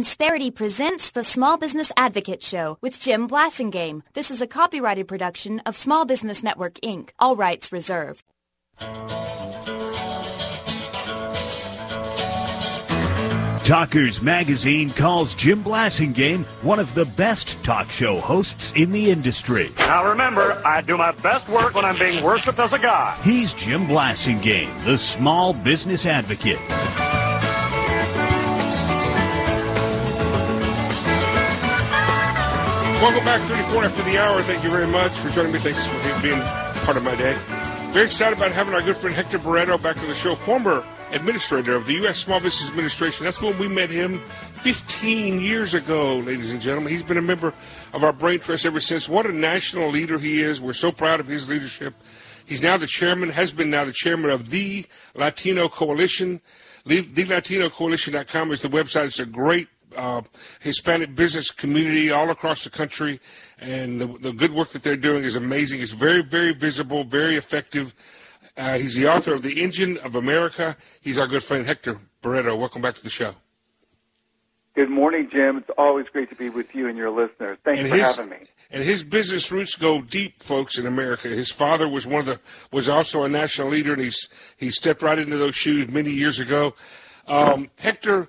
Insperity presents the Small Business Advocate Show with Jim Blasingame. This is a copyrighted production of Small Business Network, Inc. All rights reserved. Talkers Magazine calls Jim Blasingame one of the best talk show hosts in the industry. Now remember, I do my best work when I'm being worshipped as a god. He's Jim Blasingame, the Small Business Advocate. Welcome back, 34 after the hour. Thank you very much for joining me. Thanks for being part of my day. Very excited about having our good friend Hector Barreto back on the show, former administrator of the U.S. Small Business Administration. That's when we met him 15 years ago, ladies and gentlemen. He's been a member of our Brain Trust ever since. What a national leader he is. We're so proud of his leadership. He's now the chairman, has been now the chairman of the Latino Coalition. TheLatinoCoalition.com is the website. It's a great Hispanic business community all across the country, and the good work that they're doing is amazing. It's very, very visible, very effective. He's the author of The Engine of America. He's our good friend Hector Barreto. Welcome back to the show. Good morning, Jim. It's always great to be with you and your listeners. Thanks for having me. And his business roots go deep, folks, in America. His father was was also a national leader, and he stepped right into those shoes many years ago. Hector,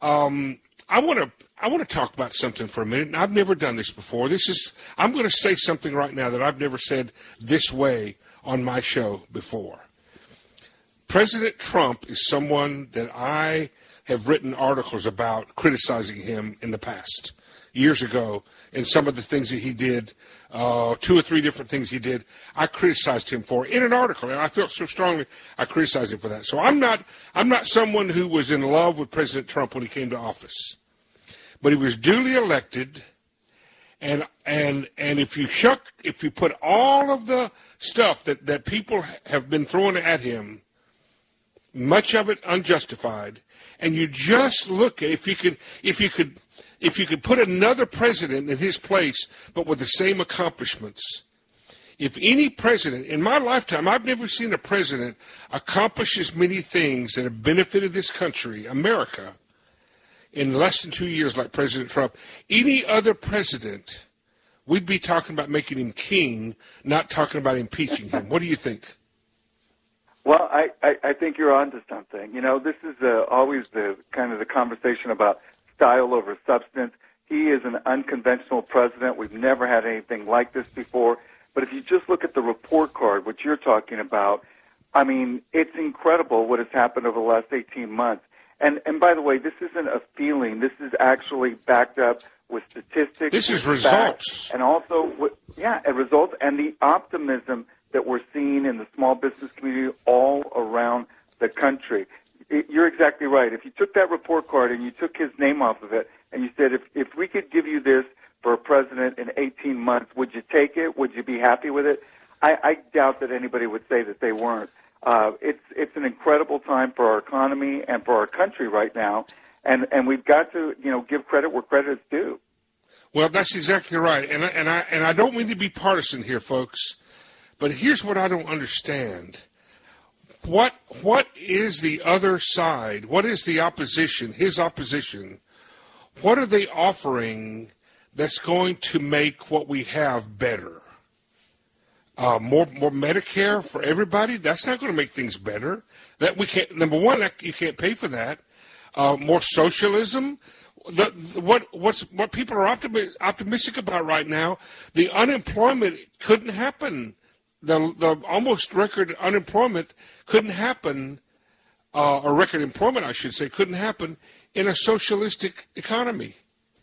I want to talk about something for a minute. I've never done this before. I'm going to say something right now that I've never said this way on my show before. President Trump is someone that I have written articles about criticizing him in the past, years ago, and some of the things that he did, 2 or 3 different things he did, I criticized him for in an article, and I felt so strongly I criticized him for that. So I'm not someone who was in love with President Trump when he came to office, but he was duly elected, and if you put all of the stuff that people have been throwing at him, much of it unjustified, and you just look at if you could put another president in his place, but with the same accomplishments. If any president, in my lifetime, I've never seen a president accomplish as many things that have benefited this country, America, in less than 2 years like President Trump. Any other president, we'd be talking about making him king, not talking about impeaching him. What do you think? Well, I think you're onto something. You know, this is always the kind of the conversation about style over substance. He is an unconventional president. We've never had anything like this before. But if you just look at the report card, what you're talking about, I mean, it's incredible what has happened over the last 18 months. And by the way, this isn't a feeling. This is actually backed up with statistics. This is results. And also, results and the optimism that we're seeing in the small business community all around the country. You're exactly right. If you took that report card and you took his name off of it and you said, if we could give you this for a president in 18 months, would you take it? Would you be happy with it? I doubt that anybody would say that they weren't. It's an incredible time for our economy and for our country right now, and we've got to give credit where credit is due. Well, that's exactly right, and I don't mean to be partisan here, folks, but here's what I don't understand. What is the other side? What is the opposition? His opposition? What are they offering that's going to make what we have better? More Medicare for everybody? That's not going to make things better. That we can't. Number one, you can't pay for that. More socialism. What people are optimistic about right now? The unemployment couldn't happen. The almost record unemployment couldn't happen, or record employment, I should say, couldn't happen in a socialistic economy.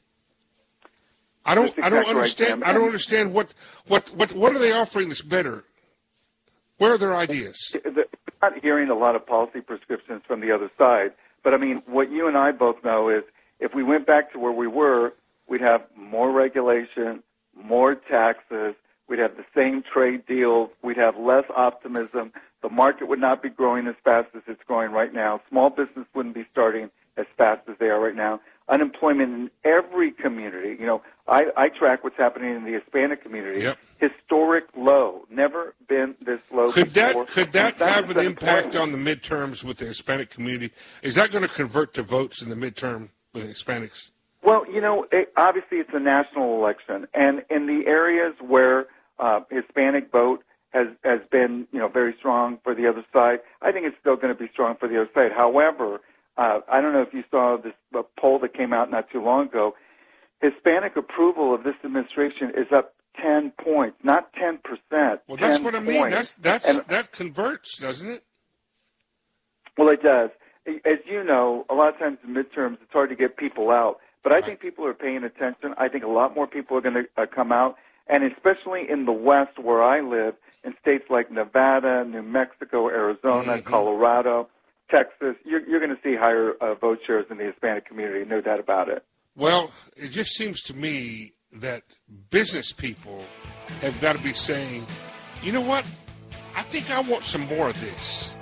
I don't understand. I don't understand what are they offering that's better? Where are their ideas? We're not hearing a lot of policy prescriptions from the other side, but I mean, what you and I both know is if we went back to where we were, we'd have more regulation, more taxes, we'd have the same trade deals, we'd have less optimism, the market would not be growing as fast as it's growing right now, small business wouldn't be starting as fast as they are right now, unemployment in every community. I track what's happening in the Hispanic community. Yep. Historic low, never been this low before. Could that have an impact on the midterms with the Hispanic community? Is that going to convert to votes in the midterm with the Hispanics? Well, obviously it's a national election, and in the areas where Hispanic vote has been, very strong for the other side, I think it's still going to be strong for the other side. However, I don't know if you saw this poll that came out not too long ago. Hispanic approval of this administration is up 10 points, not 10%. Well, that's what I mean. That converts, doesn't it? Well, it does. As you know, a lot of times in midterms, it's hard to get people out. But I think people are paying attention. I think a lot more people are going to come out, and especially in the West where I live, in states like Nevada, New Mexico, Arizona, Colorado, Texas, you're going to see higher vote shares in the Hispanic community, no doubt about it. Well, it just seems to me that business people have got to be saying, you know what, I think I want some more of this.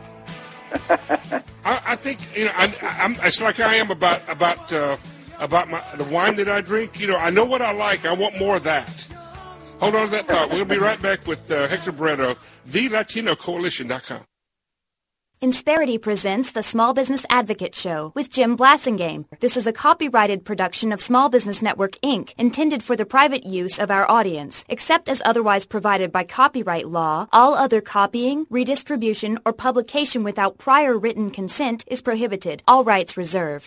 I think, I'm it's like I am about the wine that I drink. I know what I like. I want more of that. Hold on to that thought. We're going to be right back with Hector Barreto, TheLatinoCoalition.com. Insperity presents the Small Business Advocate Show with Jim Blasingame. This is a copyrighted production of Small Business Network, Inc., intended for the private use of our audience. Except as otherwise provided by copyright law, all other copying, redistribution, or publication without prior written consent is prohibited. All rights reserved.